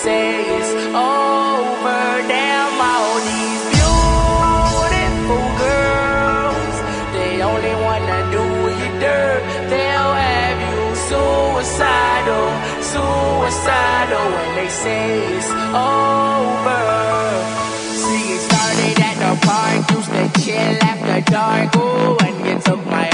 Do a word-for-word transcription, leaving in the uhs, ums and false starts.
say it's over. Damn, all these beautiful girls, they only wanna do you dirt. They'll have you suicidal, suicidal when they say it's over. See, it started at the park, used to chill after dark. Ooh, and you took my